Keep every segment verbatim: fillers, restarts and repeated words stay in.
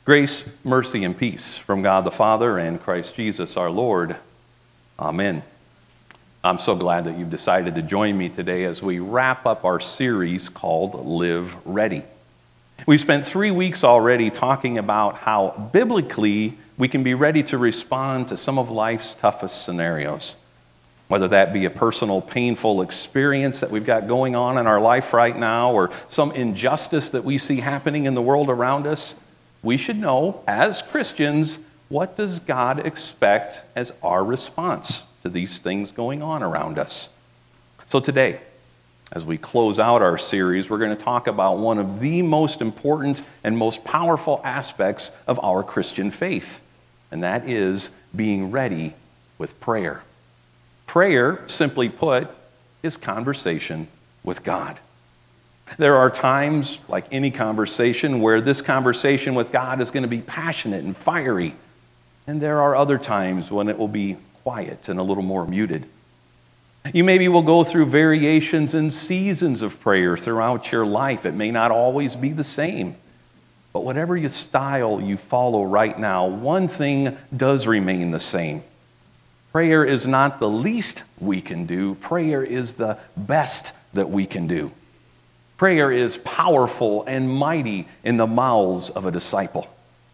Grace, mercy, and peace from God the Father and Christ Jesus our Lord. Amen. I'm so glad that you've decided to join me today as we wrap up our series called Live Ready. We've spent three weeks already talking about how biblically we can be ready to respond to some of life's toughest scenarios. Whether that be a personal, painful experience that we've got going on in our life right now, or some injustice that we see happening in the world around us, we should know, as Christians, what does God expect as our response to these things going on around us. So today, as we close out our series, we're going to talk about one of the most important and most powerful aspects of our Christian faith, and that is being ready with prayer. Prayer, simply put, is conversation with God. There are times, like any conversation, where this conversation with God is going to be passionate and fiery. And there are other times when it will be quiet and a little more muted. You maybe will go through variations and seasons of prayer throughout your life. It may not always be the same. But whatever your style you follow right now, one thing does remain the same. Prayer is not the least we can do. Prayer is the best that we can do. Prayer is powerful and mighty in the mouths of a disciple.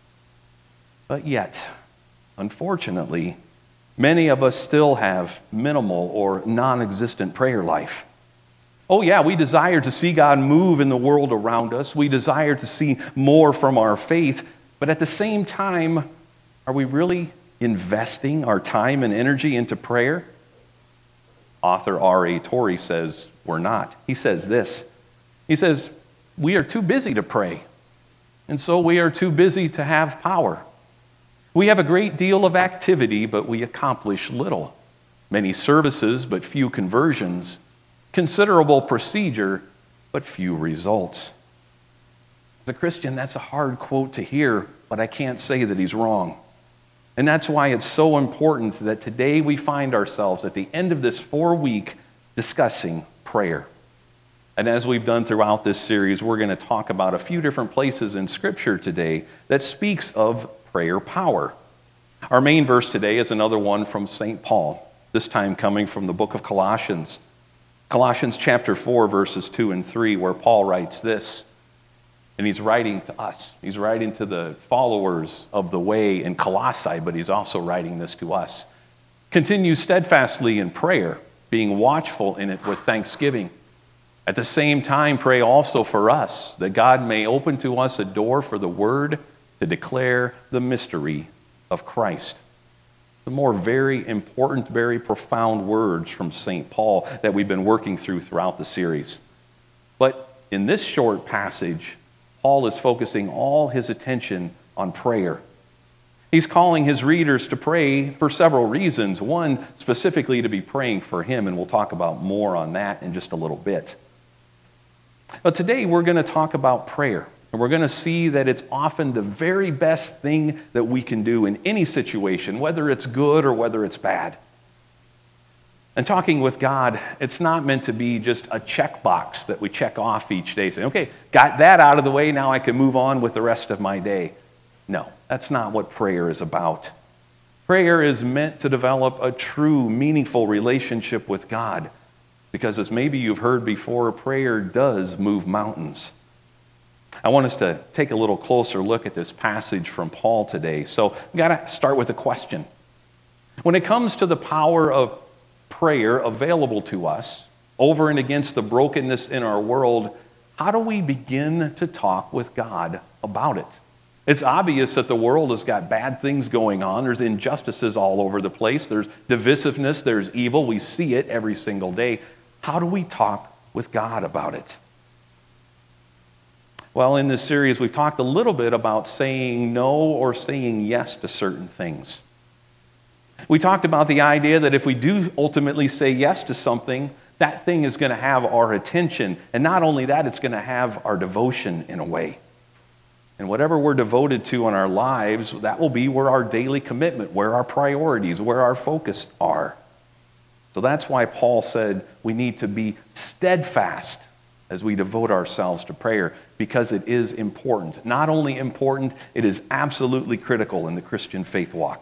But yet, unfortunately, many of us still have minimal or non-existent prayer life. Oh yeah, we desire to see God move in the world around us. We desire to see more from our faith. But at the same time, are we really investing our time and energy into prayer? Author R A Torrey says we're not. He says this. He says, we are too busy to pray, and so we are too busy to have power. We have a great deal of activity, but we accomplish little. Many services, but few conversions. Considerable procedure, but few results. As a Christian, that's a hard quote to hear, but I can't say that he's wrong. And that's why it's so important that today we find ourselves at the end of this four-week discussing prayer. And as we've done throughout this series, we're going to talk about a few different places in Scripture today that speaks of prayer power. Our main verse today is another one from Saint Paul, this time coming from the book of Colossians. Colossians chapter four, verses two and three, where Paul writes this, and he's writing to us. He's writing to the followers of the way in Colossae, but he's also writing this to us. Continue steadfastly in prayer, being watchful in it with thanksgiving. At the same time, pray also for us, that God may open to us a door for the word to declare the mystery of Christ. The more very important, very profound words from Saint Paul that we've been working through throughout the series. But in this short passage, Paul is focusing all his attention on prayer. He's calling his readers to pray for several reasons. One, specifically to be praying for him, and we'll talk about more on that in just a little bit. But today we're going to talk about prayer, and we're going to see that it's often the very best thing that we can do in any situation, whether it's good or whether it's bad. And talking with God, it's not meant to be just a checkbox that we check off each day, saying, okay, got that out of the way, now I can move on with the rest of my day. No, that's not what prayer is about. Prayer is meant to develop a true, meaningful relationship with God. Because as maybe you've heard before, prayer does move mountains. I want us to take a little closer look at this passage from Paul today. So we've got to start with a question. When it comes to the power of prayer available to us over and against the brokenness in our world, how do we begin to talk with God about it? It's obvious that the world has got bad things going on. There's injustices all over the place. There's divisiveness. There's evil. We see it every single day. How do we talk with God about it? Well, in this series, we've talked a little bit about saying no or saying yes to certain things. We talked about the idea that if we do ultimately say yes to something, that thing is going to have our attention. And not only that, it's going to have our devotion in a way. And whatever we're devoted to in our lives, that will be where our daily commitment, where our priorities, where our focus are. So that's why Paul said we need to be steadfast as we devote ourselves to prayer, because it is important. Not only important, it is absolutely critical in the Christian faith walk.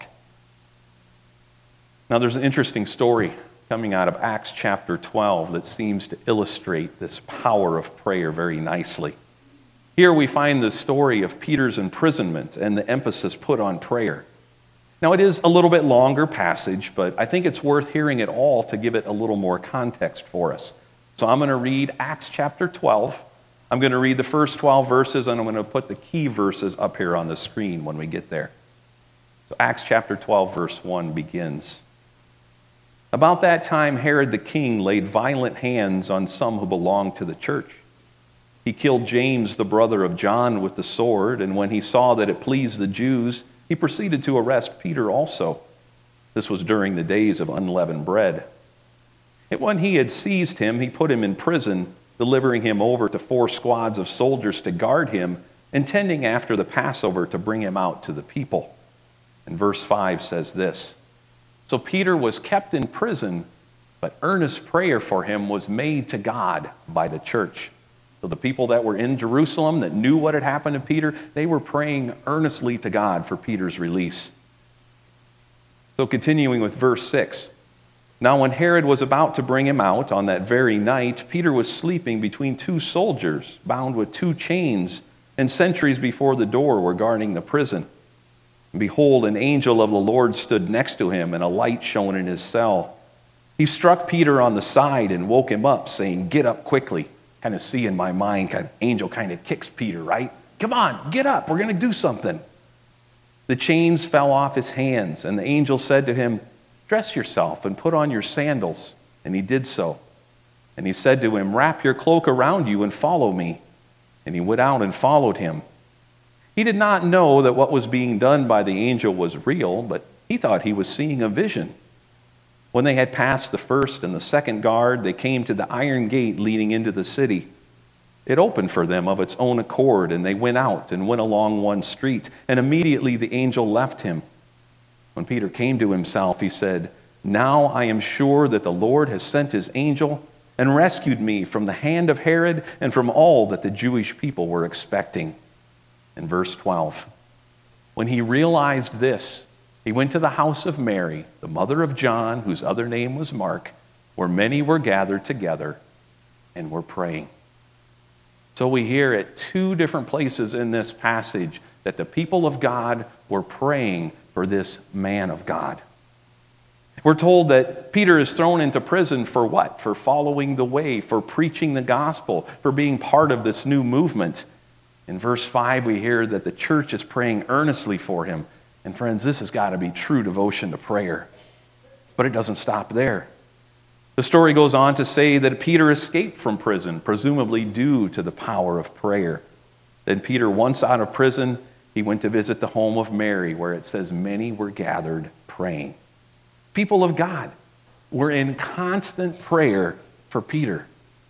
Now, there's an interesting story coming out of Acts chapter twelve that seems to illustrate this power of prayer very nicely. Here we find the story of Peter's imprisonment and the emphasis put on prayer. Now, it is a little bit longer passage, but I think it's worth hearing it all to give it a little more context for us. So I'm going to read Acts chapter twelve. I'm going to read the first twelve verses, and I'm going to put the key verses up here on the screen when we get there. So Acts chapter twelve, verse one begins. About that time, Herod the king laid violent hands on some who belonged to the church. He killed James, the brother of John, with the sword, and when he saw that it pleased the Jews, he proceeded to arrest Peter also. This was during the days of unleavened bread. And when he had seized him, he put him in prison, delivering him over to four squads of soldiers to guard him, intending after the Passover to bring him out to the people. And verse five says this: So Peter was kept in prison, but earnest prayer for him was made to God by the church. So the people that were in Jerusalem that knew what had happened to Peter, they were praying earnestly to God for Peter's release. So continuing with verse six. Now when Herod was about to bring him out on that very night, Peter was sleeping between two soldiers, bound with two chains, and sentries before the door were guarding the prison. And behold, an angel of the Lord stood next to him, and a light shone in his cell. He struck Peter on the side and woke him up, saying, Get up quickly. Kind of see in my mind, kind of, angel kind of kicks Peter, right? Come on, get up, we're going to do something. The chains fell off his hands, and the angel said to him, Dress yourself and put on your sandals. And he did so. And he said to him, Wrap your cloak around you and follow me. And he went out and followed him. He did not know that what was being done by the angel was real, but he thought he was seeing a vision. When they had passed the first and the second guard, they came to the iron gate leading into the city. It opened for them of its own accord, and they went out and went along one street, and immediately the angel left him. When Peter came to himself, he said, Now I am sure that the Lord has sent his angel and rescued me from the hand of Herod and from all that the Jewish people were expecting. In verse twelve, when he realized this, he went to the house of Mary, the mother of John, whose other name was Mark, where many were gathered together and were praying. So we hear at two different places in this passage that the people of God were praying for this man of God. We're told that Peter is thrown into prison for what? For following the way, for preaching the gospel, for being part of this new movement. In verse five, we hear that the church is praying earnestly for him. And friends, this has got to be true devotion to prayer. But it doesn't stop there. The story goes on to say that Peter escaped from prison, presumably due to the power of prayer. Then Peter, once out of prison, he went to visit the home of Mary, where it says many were gathered praying. People of God were in constant prayer for Peter.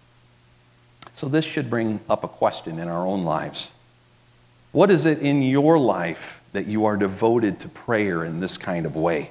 So this should bring up a question in our own lives. What is it in your life that you are devoted to prayer in this kind of way?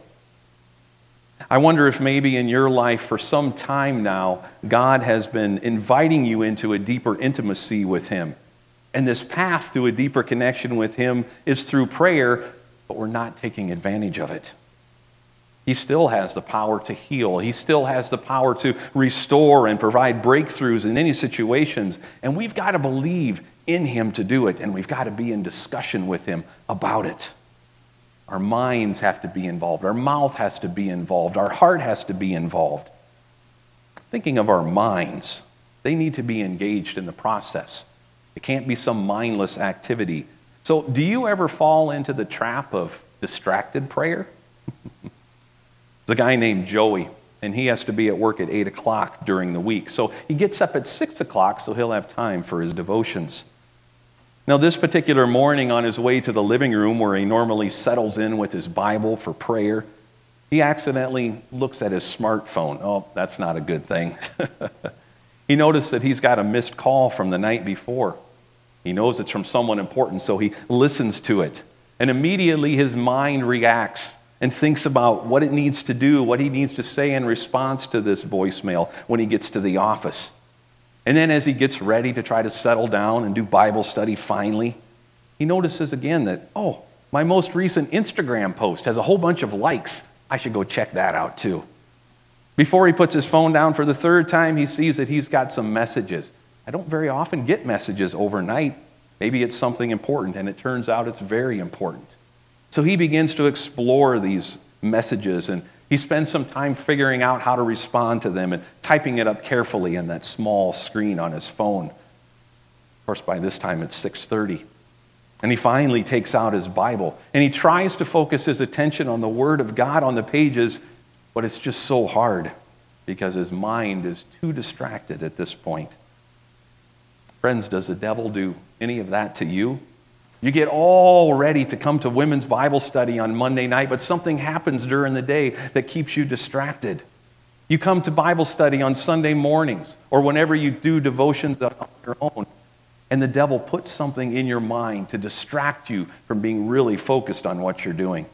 I wonder if maybe in your life for some time now, God has been inviting you into a deeper intimacy with him. And this path to a deeper connection with him is through prayer, but we're not taking advantage of it. He still has the power to heal. He still has the power to restore and provide breakthroughs in any situations. And we've got to believe in him to do it, and we've got to be in discussion with him about it. Our minds have to be involved. Our mouth has to be involved. Our heart has to be involved. Thinking of our minds, they need to be engaged in the process. It can't be some mindless activity. So do you ever fall into the trap of distracted prayer? There's a guy named Joey, and he has to be at work at eight o'clock during the week. So he gets up at six o'clock so he'll have time for his devotions. Now, this particular morning on his way to the living room where he normally settles in with his Bible for prayer, he accidentally looks at his smartphone. Oh, that's not a good thing. He noticed that he's got a missed call from the night before. He knows it's from someone important, so he listens to it. And immediately his mind reacts and thinks about what it needs to do, what he needs to say in response to this voicemail when he gets to the office. And then as he gets ready to try to settle down and do Bible study finally, he notices again that, oh, my most recent Instagram post has a whole bunch of likes. I should go check that out too. Before he puts his phone down for the third time, he sees that he's got some messages. I don't very often get messages overnight. Maybe it's something important, and it turns out it's very important. So he begins to explore these messages, and he spends some time figuring out how to respond to them and typing it up carefully in that small screen on his phone. Of course, by this time it's six thirty. And he finally takes out his Bible, and he tries to focus his attention on the Word of God on the pages, but it's just so hard because his mind is too distracted at this point. Friends, does the devil do any of that to you? You get all ready to come to women's Bible study on Monday night, but something happens during the day that keeps you distracted. You come to Bible study on Sunday mornings or whenever you do devotions on your own, and the devil puts something in your mind to distract you from being really focused on what you're doing.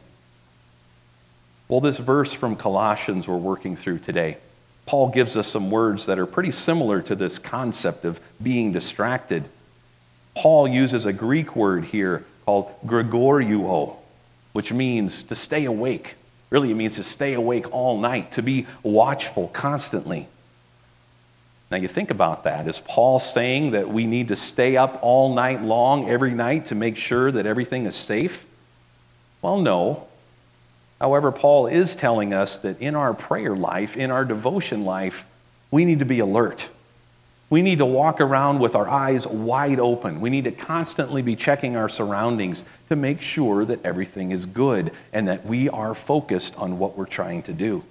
Well, this verse from Colossians we're working through today, Paul gives us some words that are pretty similar to this concept of being distracted. Paul uses a Greek word here called gregoreuo, which means to stay awake. Really, it means to stay awake all night, to be watchful constantly. Now, you think about that. Is Paul saying that we need to stay up all night long, every night, to make sure that everything is safe? Well, no. However, Paul is telling us that in our prayer life, in our devotion life, we need to be alert. We need to walk around with our eyes wide open. We need to constantly be checking our surroundings to make sure that everything is good and that we are focused on what we're trying to do.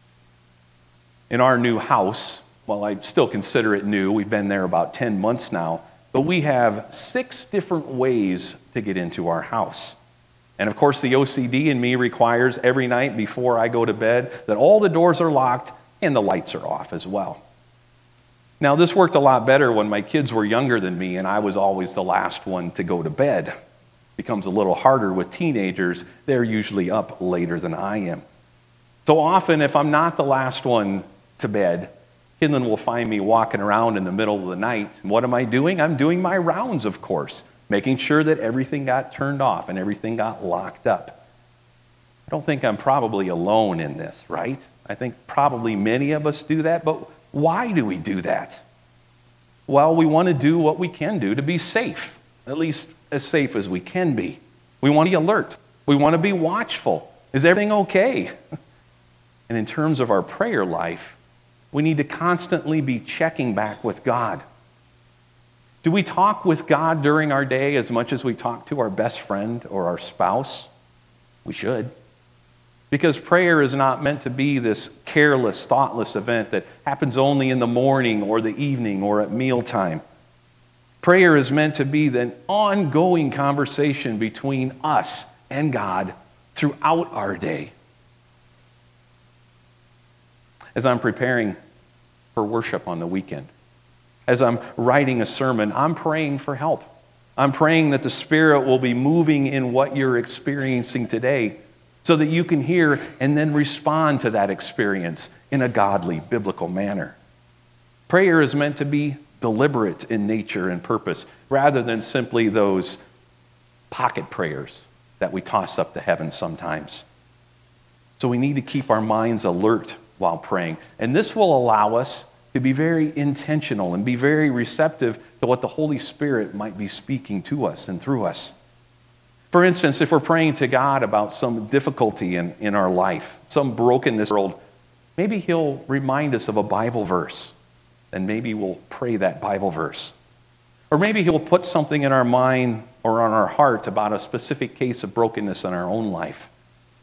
In our new house, well, I still consider it new. We've been there about ten months now. But we have six different ways to get into our house. And of course, the O C D in me requires every night before I go to bed that all the doors are locked and the lights are off as well. Now, this worked a lot better when my kids were younger than me and I was always the last one to go to bed. It becomes a little harder with teenagers. They're usually up later than I am. So often, if I'm not the last one to bed, Kinlan will find me walking around in the middle of the night. And what am I doing? I'm doing my rounds, of course, making sure that everything got turned off and everything got locked up. I don't think I'm probably alone in this, right? I think probably many of us do that, but why do we do that? Well, we want to do what we can do to be safe, at least as safe as we can be. We want to be alert. We want to be watchful. Is everything okay? And in terms of our prayer life, we need to constantly be checking back with God. Do we talk with God during our day as much as we talk to our best friend or our spouse? We should. Because prayer is not meant to be this careless, thoughtless event that happens only in the morning or the evening or at mealtime. Prayer is meant to be the ongoing conversation between us and God throughout our day. As I'm preparing for worship on the weekend, as I'm writing a sermon, I'm praying for help. I'm praying that the Spirit will be moving in what you're experiencing today so that you can hear and then respond to that experience in a godly, biblical manner. Prayer is meant to be deliberate in nature and purpose rather than simply those pocket prayers that we toss up to heaven sometimes. So we need to keep our minds alert while praying. And this will allow us to be very intentional and be very receptive to what the Holy Spirit might be speaking to us and through us. For instance, if we're praying to God about some difficulty in, in our life, some brokenness in the world, maybe He'll remind us of a Bible verse, and maybe we'll pray that Bible verse. Or maybe He'll put something in our mind or on our heart about a specific case of brokenness in our own life.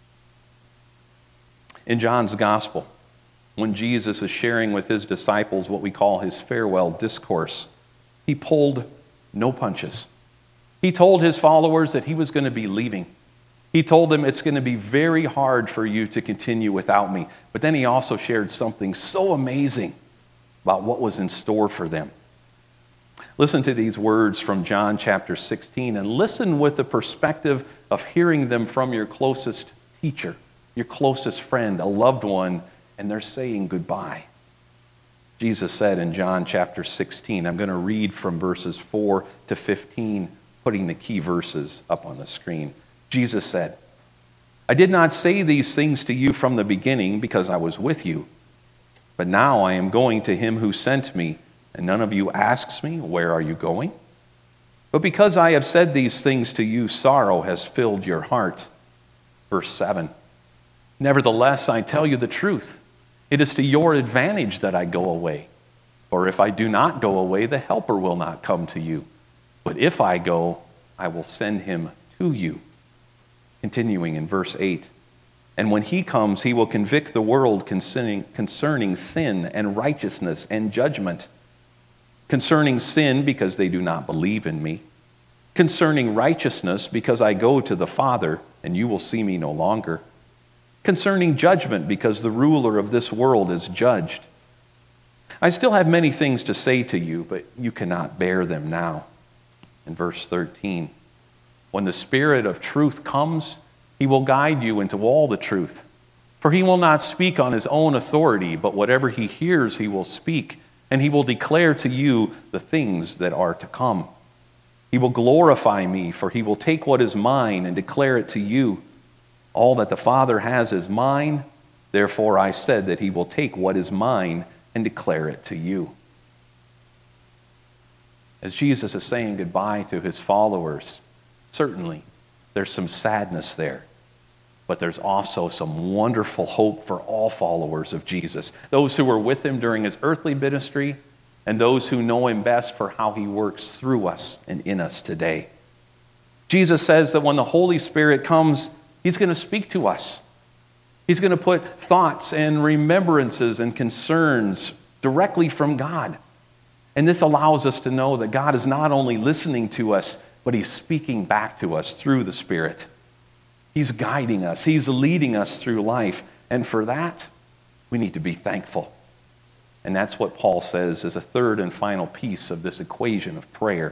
In John's Gospel, when Jesus is sharing with His disciples what we call His farewell discourse, He pulled no punches. He told His followers that He was going to be leaving. He told them it's going to be very hard for you to continue without me. But then He also shared something so amazing about what was in store for them. Listen to these words from John chapter sixteen and listen with the perspective of hearing them from your closest teacher, your closest friend, a loved one, and they're saying goodbye. Jesus said in John chapter sixteen, I'm going to read from verses four to fifteen, putting the key verses up on the screen. Jesus said, I did not say these things to you from the beginning because I was with you, but now I am going to him who sent me, and none of you asks me, where are you going? But because I have said these things to you, sorrow has filled your heart. Verse seven, nevertheless, I tell you the truth. It is to your advantage that I go away. For if I do not go away, the Helper will not come to you. But if I go, I will send him to you. Continuing in verse eight, and when he comes, he will convict the world concerning, concerning sin and righteousness and judgment. Concerning sin, because they do not believe in me. Concerning righteousness, because I go to the Father, and you will see me no longer. Concerning judgment, because the ruler of this world is judged. I still have many things to say to you, but you cannot bear them now. In verse thirteen, when the Spirit of truth comes, he will guide you into all the truth. For he will not speak on his own authority, but whatever he hears he will speak, and he will declare to you the things that are to come. He will glorify me, for he will take what is mine and declare it to you. All that the Father has is mine, therefore I said that he will take what is mine and declare it to you. As Jesus is saying goodbye to his followers, certainly there's some sadness there, but there's also some wonderful hope for all followers of Jesus, those who were with him during his earthly ministry and those who know him best for how he works through us and in us today. Jesus says that when the Holy Spirit comes, he's going to speak to us. He's going to put thoughts and remembrances and concerns directly from God. And this allows us to know that God is not only listening to us, but he's speaking back to us through the Spirit. He's guiding us. He's leading us through life. And for that, we need to be thankful. And that's what Paul says is a third and final piece of this equation of prayer.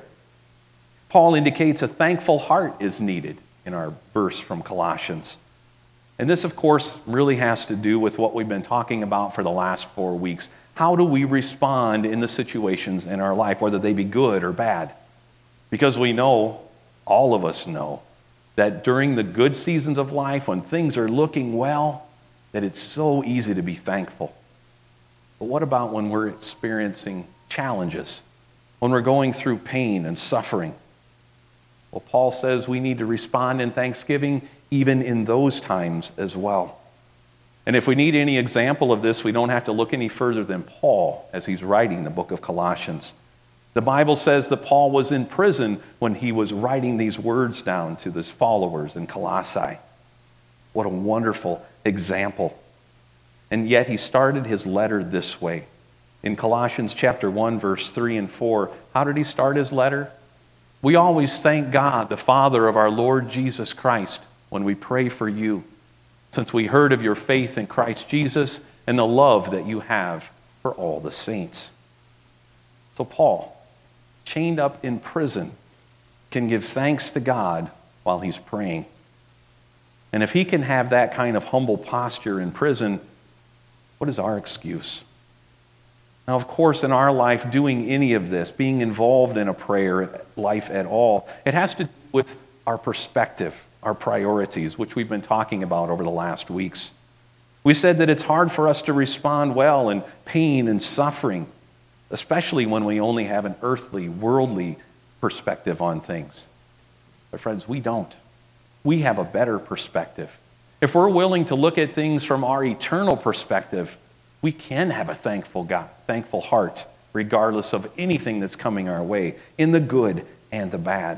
Paul indicates a thankful heart is needed in our verse from Colossians. And this, of course, really has to do with what we've been talking about for the last four weeks. How do we respond in the situations in our life, whether they be good or bad? Because we know, all of us know, that during the good seasons of life, when things are looking well, that it's so easy to be thankful. But what about when we're experiencing challenges, when we're going through pain and suffering? Well, Paul says we need to respond in thanksgiving even in those times as well. And if we need any example of this, we don't have to look any further than Paul as he's writing the book of Colossians. The Bible says that Paul was in prison when he was writing these words down to his followers in Colossae. What a wonderful example. And yet he started his letter this way. In Colossians chapter one, verse three and four, how did he start his letter? We always thank God, the Father of our Lord Jesus Christ, when we pray for you, since we heard of your faith in Christ Jesus and the love that you have for all the saints. So Paul, chained up in prison, can give thanks to God while he's praying. And if he can have that kind of humble posture in prison, what is our excuse? Now, of course, in our life, doing any of this, being involved in a prayer life at all, it has to do with our perspective, our priorities, which we've been talking about over the last weeks. We said that it's hard for us to respond well in pain and suffering, especially when we only have an earthly, worldly perspective on things. But friends, we don't. We have a better perspective. If we're willing to look at things from our eternal perspective, we can have a thankful God, thankful heart, regardless of anything that's coming our way, in the good and the bad.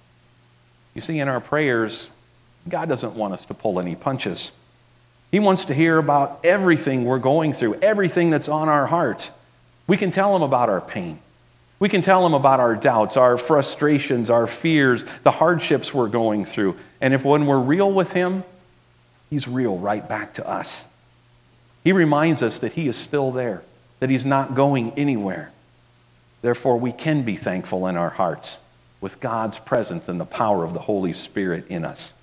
You see, in our prayers, God doesn't want us to pull any punches. He wants to hear about everything we're going through, everything that's on our heart. We can tell him about our pain. We can tell him about our doubts, our frustrations, our fears, the hardships we're going through. And if when we're real with him, he's real right back to us. He reminds us that he is still there, that he's not going anywhere. Therefore, we can be thankful in our hearts with God's presence and the power of the Holy Spirit in us.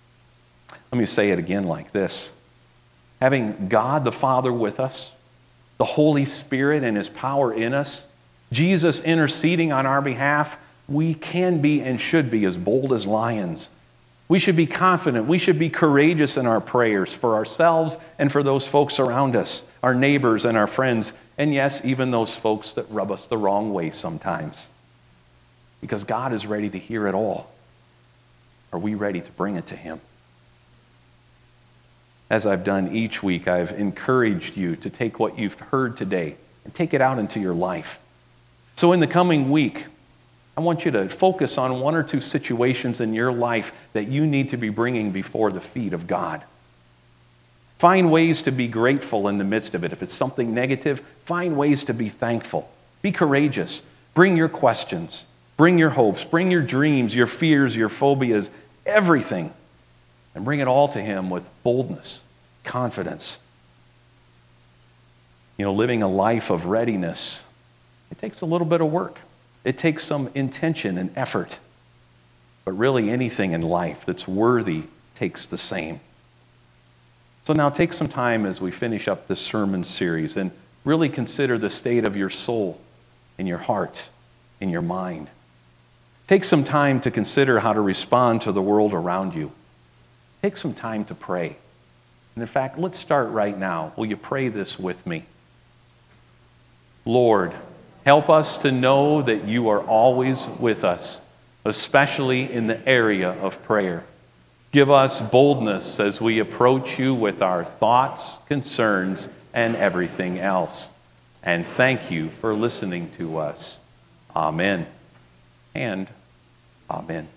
Let me say it again like this. Having God the Father with us, the Holy Spirit and His power in us, Jesus interceding on our behalf, we can be and should be as bold as lions. We should be confident. We should be courageous in our prayers for ourselves and for those folks around us, our neighbors and our friends, and yes, even those folks that rub us the wrong way sometimes. Because God is ready to hear it all. Are we ready to bring it to Him? As I've done each week, I've encouraged you to take what you've heard today and take it out into your life. So in the coming week, I want you to focus on one or two situations in your life that you need to be bringing before the feet of God. Find ways to be grateful in the midst of it. If it's something negative, find ways to be thankful. Be courageous. Bring your questions. Bring your hopes. Bring your dreams, your fears, your phobias, everything. And bring it all to Him with boldness, confidence. You know, living a life of readiness, it takes a little bit of work. It takes some intention and effort. But really anything in life that's worthy takes the same. So now take some time as we finish up this sermon series and really consider the state of your soul, in your heart, in your mind. Take some time to consider how to respond to the world around you. Take some time to pray. And in fact, let's start right now. Will you pray this with me? Lord, help us to know that You are always with us, especially in the area of prayer. Give us boldness as we approach You with our thoughts, concerns, and everything else. And thank You for listening to us. Amen and amen.